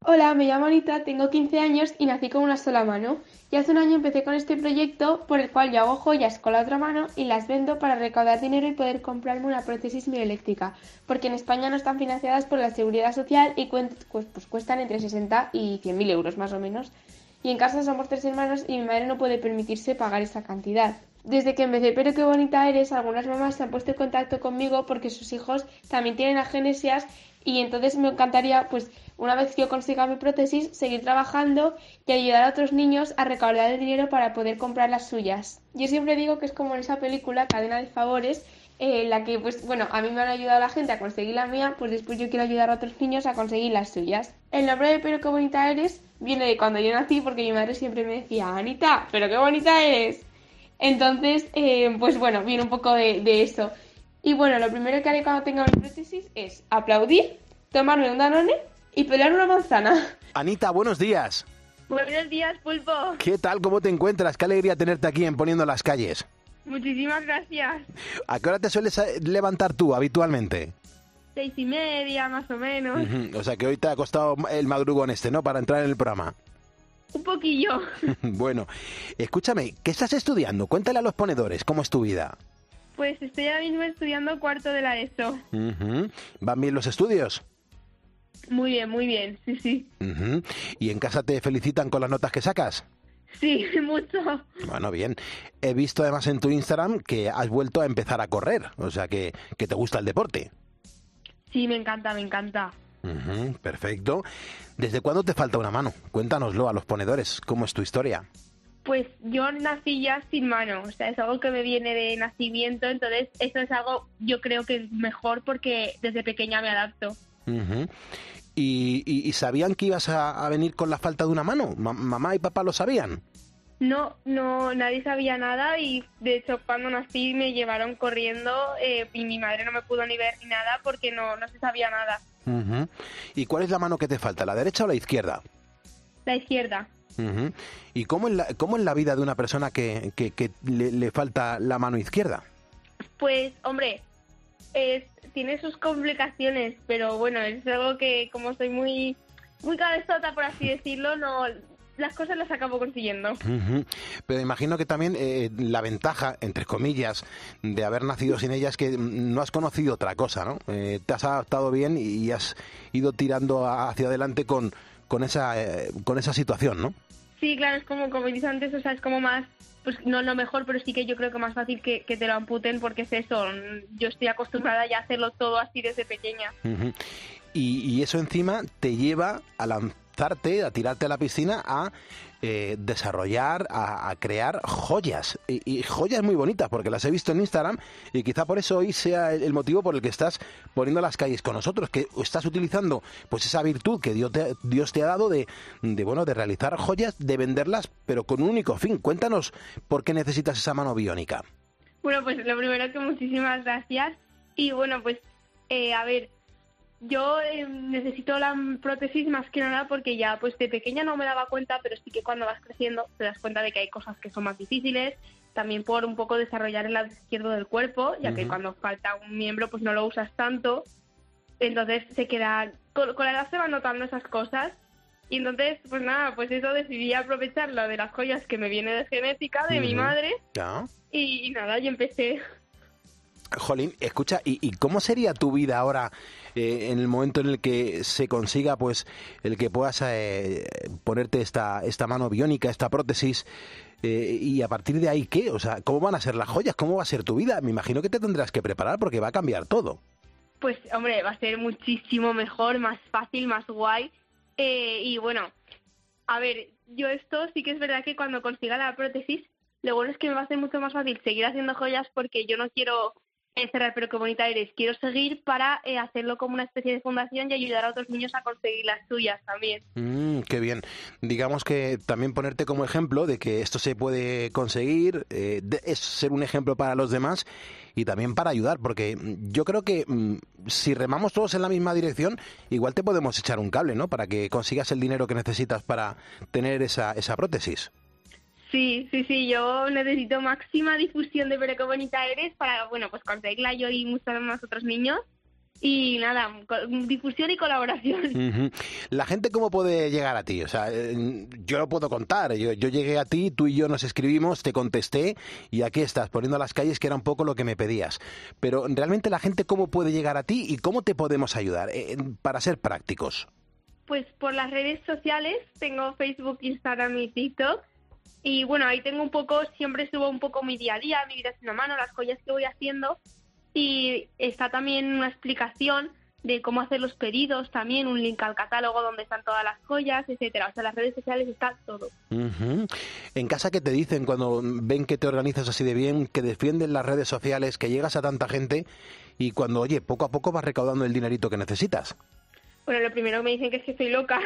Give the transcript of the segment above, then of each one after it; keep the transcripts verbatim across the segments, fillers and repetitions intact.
Hola, me llamo Anita, tengo quince años y nací con una sola mano. Y hace un año empecé con este proyecto por el cual yo hago joyas con la otra mano y las vendo para recaudar dinero y poder comprarme una prótesis mioeléctrica, porque en España no están financiadas por la Seguridad Social y cuen- pues, pues cuestan entre sesenta y cien mil euros más o menos. Y en casa somos tres hermanos y mi madre no puede permitirse pagar esa cantidad. Desde que empecé Pero qué bonita eres, algunas mamás se han puesto en contacto conmigo porque sus hijos también tienen agenesias y entonces me encantaría, pues, una vez que yo consiga mi prótesis, seguir trabajando y ayudar a otros niños a recaudar el dinero para poder comprar las suyas. Yo siempre digo que es como en esa película, Cadena de Favores, eh, en la que, pues, bueno, a mí me han ayudado la gente a conseguir la mía, pues después yo quiero ayudar a otros niños a conseguir las suyas. El nombre de Pero qué bonita eres viene de cuando yo nací porque mi madre siempre me decía, Anita, pero qué bonita eres. Entonces, eh, pues bueno, viene un poco de, de eso. Y bueno, lo primero que haré cuando tenga mi prótesis es aplaudir, tomarme un Danone y pelar una manzana. Anita, buenos días. Buenos días, Pulpo. ¿Qué tal? ¿Cómo te encuentras? Qué alegría tenerte aquí en Poniendo las Calles. Muchísimas gracias. ¿A qué hora te sueles eh, levantar tú habitualmente? Seis y media, más o menos. Ujú. O sea que hoy te ha costado el madrugón este, ¿no? Para entrar en el programa. Un poquillo. Bueno, escúchame, ¿qué estás estudiando? Cuéntale a los ponedores, ¿cómo es tu vida? Pues estoy ahora mismo estudiando cuarto de la ESO. Ujú. ¿Van bien los estudios? Muy bien, muy bien, sí, sí. Ujú. ¿Y en casa te felicitan con las notas que sacas? Sí, mucho. Bueno, bien. He visto además en tu Instagram que has vuelto a empezar a correr, o sea que, que te gusta el deporte. Sí, me encanta, me encanta. Ujú, perfecto. ¿Desde cuándo te falta una mano? Cuéntanoslo a los ponedores, ¿cómo es tu historia? Pues yo nací ya sin mano, o sea, es algo que me viene de nacimiento, entonces eso es algo, yo creo que es mejor porque desde pequeña me adapto. Ujú. ¿Y, y- y sabían que ibas a, a venir con la falta de una mano? Ma- ¿Mamá y papá lo sabían? No, no, nadie sabía nada y de hecho cuando nací me llevaron corriendo eh, y mi madre no me pudo ni ver ni nada porque no, no se sabía nada. Ujú. ¿Y cuál es la mano que te falta, la derecha o la izquierda? La izquierda. Ujú. ¿Y cómo es la, cómo es la vida de una persona que, que- que le, le falta la mano izquierda? Pues, hombre, es, tiene sus complicaciones, pero bueno, es algo que como soy muy, muy cabezota, por así decirlo, no, las cosas las acabo consiguiendo. Ujú. Pero imagino que también eh, la ventaja, entre comillas, de haber nacido sin ella es que mm, no has conocido otra cosa, ¿no? Eh, te has adaptado bien y has ido tirando a- hacia adelante con, con esa eh, con esa situación, ¿no? Sí, claro, es como, como he dicho antes, o sea, es como más, pues no lo mejor, pero sí que yo creo que más fácil que, que te lo amputen porque es eso, yo estoy acostumbrada ya a hacerlo todo así desde pequeña. Ujú. Y, y eso encima te lleva a lanzarte, a tirarte a la piscina, a eh, desarrollar, a, a crear joyas. Y, y joyas muy bonitas, porque las he visto en Instagram y quizá por eso hoy sea el, el motivo por el que estás poniendo las calles con nosotros, que estás utilizando pues esa virtud que Dios te, Dios te ha dado de, de, bueno, de realizar joyas, de venderlas, pero con un único fin. Cuéntanos por qué necesitas esa mano biónica. Bueno, pues lo primero que muchísimas gracias y bueno, pues eh, a ver, yo eh, necesito la prótesis más que nada porque ya pues de pequeña no me daba cuenta, pero sí que cuando vas creciendo te das cuenta de que hay cosas que son más difíciles, también por un poco desarrollar el lado izquierdo del cuerpo, ya que Ujú. cuando falta un miembro pues no lo usas tanto, entonces se queda, con, con la edad se van notando esas cosas y entonces pues nada, pues eso decidí aprovechar lo de las joyas que me viene de genética de mi Ujú. madre Ya. y, y nada, y empecé. Jolín, escucha, ¿y, y cómo sería tu vida ahora eh, en el momento en el que se consiga, pues, el que puedas eh, ponerte esta, esta mano biónica, esta prótesis, eh, y a partir de ahí, ¿qué? O sea, ¿cómo van a ser las joyas? ¿Cómo va a ser tu vida? Me imagino que te tendrás que preparar porque va a cambiar todo. Pues, hombre, va a ser muchísimo mejor, más fácil, más guay. Eh, y bueno, a ver, yo esto sí que es verdad que cuando consiga la prótesis, lo bueno es que me va a ser mucho más fácil seguir haciendo joyas porque yo no quiero encerrar, pero qué bonita eres. Quiero seguir para eh, hacerlo como una especie de fundación y ayudar a otros niños a conseguir las suyas también. Mm, qué bien. Digamos que también ponerte como ejemplo de que esto se puede conseguir, eh, de- es ser un ejemplo para los demás y también para ayudar, porque mm, yo creo que mm, si remamos todos en la misma dirección, igual te podemos echar un cable, ¿no? Para que consigas el dinero que necesitas para tener esa, esa prótesis. Sí, sí, sí, yo necesito máxima difusión de Pero qué bonita eres para, bueno, pues conseguirla yo y muchos más otros niños. Y nada, difusión y colaboración. Uh-huh. ¿La gente cómo puede llegar a ti? O sea, eh, yo lo puedo contar. Yo, yo llegué a ti, tú y yo nos escribimos, te contesté y aquí estás, poniendo las calles, que era un poco lo que me pedías. Pero realmente la gente cómo puede llegar a ti y cómo te podemos ayudar, eh, para ser prácticos. Pues por las redes sociales, tengo Facebook, Instagram y TikTok. Y bueno, ahí tengo un poco, siempre subo un poco mi día a día, mi vida sin una mano, las joyas que voy haciendo. Y está también una explicación de cómo hacer los pedidos, también un link al catálogo donde están todas las joyas, etcétera. O sea, en las redes sociales está todo. Uh-huh. En casa, ¿qué te dicen cuando ven que te organizas así de bien, que defienden las redes sociales, que llegas a tanta gente y cuando, oye, poco a poco vas recaudando el dinerito que necesitas? Bueno, lo primero que me dicen que es que soy loca.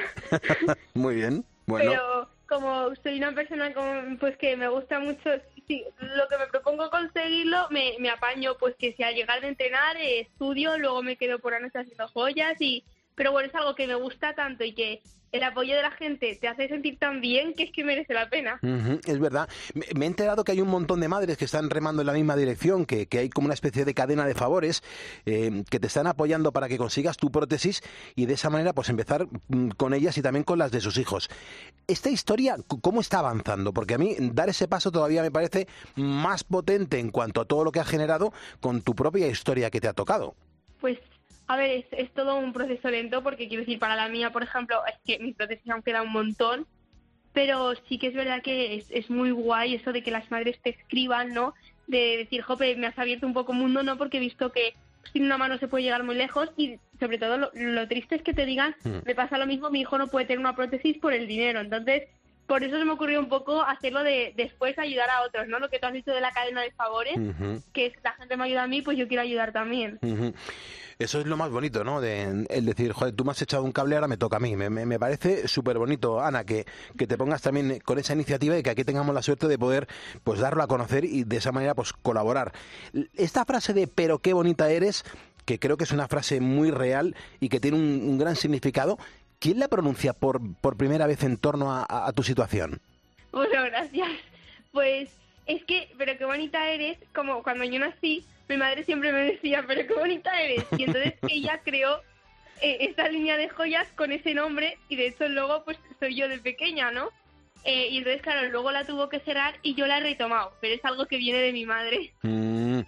Muy bien, bueno. Pero como soy una persona como, pues que me gusta mucho, sí, lo que me propongo conseguirlo, me, me apaño, pues que si al llegar de entrenar eh, estudio, luego me quedo por la noche haciendo joyas, y pero bueno, es algo que me gusta tanto y que el apoyo de la gente te hace sentir tan bien que es que merece la pena. Uh-huh, es verdad. Me, me he enterado que hay un montón de madres que están remando en la misma dirección, que, que hay como una especie de cadena de favores eh, que te están apoyando para que consigas tu prótesis y de esa manera pues empezar mm, con ellas y también con las de sus hijos. Esta historia, ¿cómo está avanzando? Porque a mí dar ese paso todavía me parece más potente en cuanto a todo lo que has generado con tu propia historia que te ha tocado. Pues a ver, es, es todo un proceso lento, porque quiero decir, para la mía, por ejemplo, es que mis prótesis aún queda un montón, pero sí que es verdad que es, es muy guay eso de que las madres te escriban, ¿no? De decir, jope, me has abierto un poco mundo, ¿no? Porque he visto que sin una mano se puede llegar muy lejos, y sobre todo lo, lo triste es que te digan, mm. me pasa lo mismo, mi hijo no puede tener una prótesis por el dinero. Entonces, por eso se me ocurrió un poco hacerlo de después ayudar a otros, ¿no? Lo que tú has dicho de la cadena de favores, uh-huh. que es la gente me ayuda a mí, pues yo quiero ayudar también. Uh-huh. Eso es lo más bonito, ¿no? De el decir, joder, tú me has echado un cable, ahora me toca a mí. Me, me, me parece súper bonito, Ana, que, que te pongas también con esa iniciativa y que aquí tengamos la suerte de poder pues darlo a conocer y de esa manera pues colaborar. Esta frase de "pero qué bonita eres", que creo que es una frase muy real y que tiene un, un gran significado, ¿quién la pronuncia por, por primera vez en torno a, a, a tu situación? Bueno, gracias. Pues es que, pero qué bonita eres, como cuando yo nací, mi madre siempre me decía, pero qué bonita eres. Y entonces ella creó eh, esta línea de joyas con ese nombre, y de hecho luego pues soy yo de pequeña, ¿no? Eh, y entonces, claro, luego la tuvo que cerrar y yo la he retomado, pero es algo que viene de mi madre. Mm,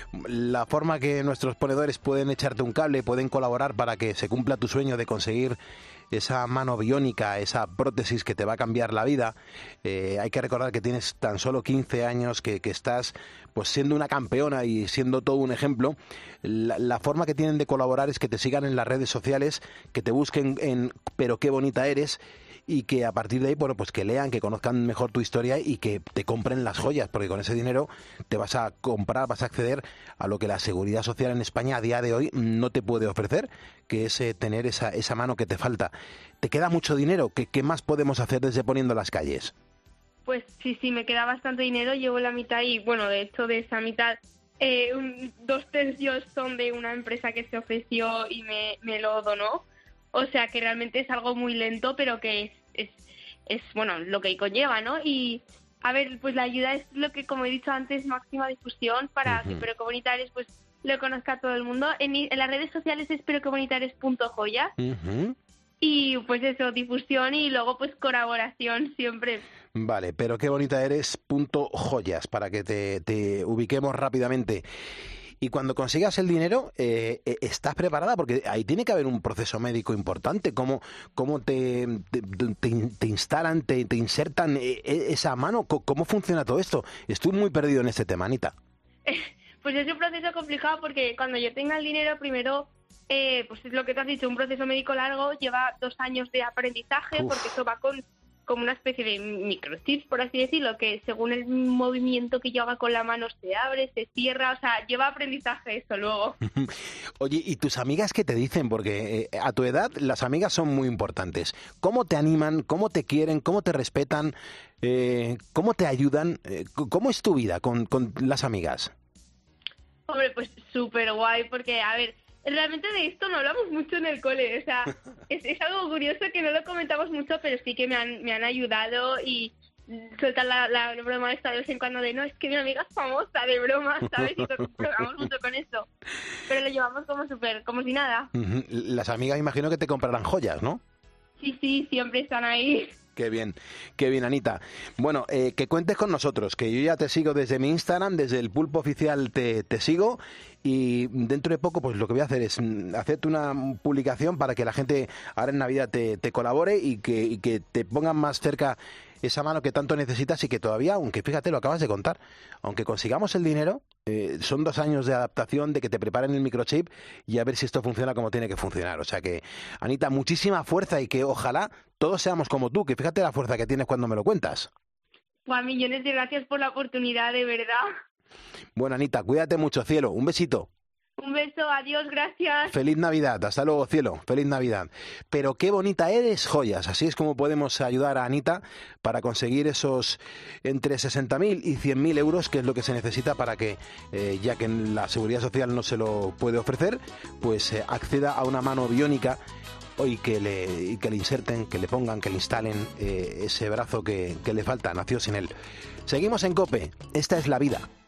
la forma que nuestros ponedores pueden echarte un cable, pueden colaborar para que se cumpla tu sueño de conseguir esa mano biónica, esa prótesis que te va a cambiar la vida. Eh, hay que recordar que tienes tan solo quince años, que, que estás pues siendo una campeona y siendo todo un ejemplo. La, la forma que tienen de colaborar es que te sigan en las redes sociales, que te busquen en "pero qué bonita eres", y que a partir de ahí, bueno, pues que lean, que conozcan mejor tu historia y que te compren las joyas, porque con ese dinero te vas a comprar, vas a acceder a lo que la Seguridad Social en España a día de hoy no te puede ofrecer, que es eh, tener esa, esa mano que te falta. ¿Te queda mucho dinero? ¿Qué, qué más podemos hacer desde Poniendo las Calles? Pues sí, sí, me queda bastante dinero, llevo la mitad y, bueno, de hecho de esa mitad, eh, un, dos tercios son de una empresa que se ofreció y me, me lo donó. O sea que realmente es algo muy lento, pero que es, es, es, bueno, lo que conlleva, ¿no? Y, a ver, pues la ayuda es lo que, como he dicho antes, máxima difusión para uh-huh. que Pero qué bonita eres, pues, lo conozca todo el mundo. En, en las redes sociales es pero qué bonita eres punto joya. Uh-huh. Y, pues eso, difusión y luego, pues, colaboración siempre. Vale, pero qué bonita eres punto joyas, para que te, te ubiquemos rápidamente. Y cuando consigas el dinero, eh, ¿estás preparada? Porque ahí tiene que haber un proceso médico importante. ¿Cómo, cómo te, te, te, te instalan, te, te insertan esa mano? ¿Cómo funciona todo esto? Estoy muy perdido en este tema, Anita. Pues es un proceso complicado, porque cuando yo tenga el dinero, primero, eh, pues es lo que te has dicho, un proceso médico largo, lleva dos años de aprendizaje. Uf. Porque eso va con como una especie de microchips, por así decirlo, que según el movimiento que yo haga con la mano se abre, se cierra, o sea, lleva aprendizaje eso luego. Oye, ¿y tus amigas qué te dicen? Porque eh, a tu edad las amigas son muy importantes. ¿Cómo te animan? ¿Cómo te quieren? ¿Cómo te respetan? Eh, ¿Cómo te ayudan? Eh, ¿Cómo es tu vida con, con las amigas? Hombre, pues súper guay, porque, a ver, realmente de esto no hablamos mucho en el cole, o sea, es, es algo curioso que no lo comentamos mucho, pero sí que me han, me han ayudado y, sueltan la, la broma esta de vez en cuando de no, es que mi amiga es famosa, de broma, ¿sabes? Y nos jugamos mucho con eso. Pero lo llevamos como súper, como si nada. Uh-huh. Las amigas imagino que te comprarán joyas, ¿no? Sí, sí, siempre están ahí. Qué bien, qué bien, Anita. Bueno, eh, que cuentes con nosotros, que yo ya te sigo desde mi Instagram, desde el Pulpo Oficial te, te sigo, y dentro de poco pues lo que voy a hacer es hacerte una publicación para que la gente ahora en Navidad te, te colabore y que, y que te pongan más cerca esa mano que tanto necesitas y que todavía, aunque fíjate, lo acabas de contar, aunque consigamos el dinero, eh, son dos años de adaptación, de que te preparen el microchip y a ver si esto funciona como tiene que funcionar. O sea que, Anita, muchísima fuerza y que ojalá todos seamos como tú, que fíjate la fuerza que tienes cuando me lo cuentas. Pues millones de gracias por la oportunidad, de verdad. Bueno, Anita, cuídate mucho, cielo. Un besito. Un beso, adiós, gracias. Feliz Navidad, hasta luego, cielo, feliz Navidad. Pero qué bonita eres, joyas. Así es como podemos ayudar a Anita para conseguir esos entre sesenta mil y cien mil euros, que es lo que se necesita para que, eh, ya que la Seguridad Social no se lo puede ofrecer, pues eh, acceda a una mano biónica y que le, y que le inserten, que le pongan, que le instalen eh, ese brazo que, que le falta, nació sin él. Seguimos en COPE, esta es la vida.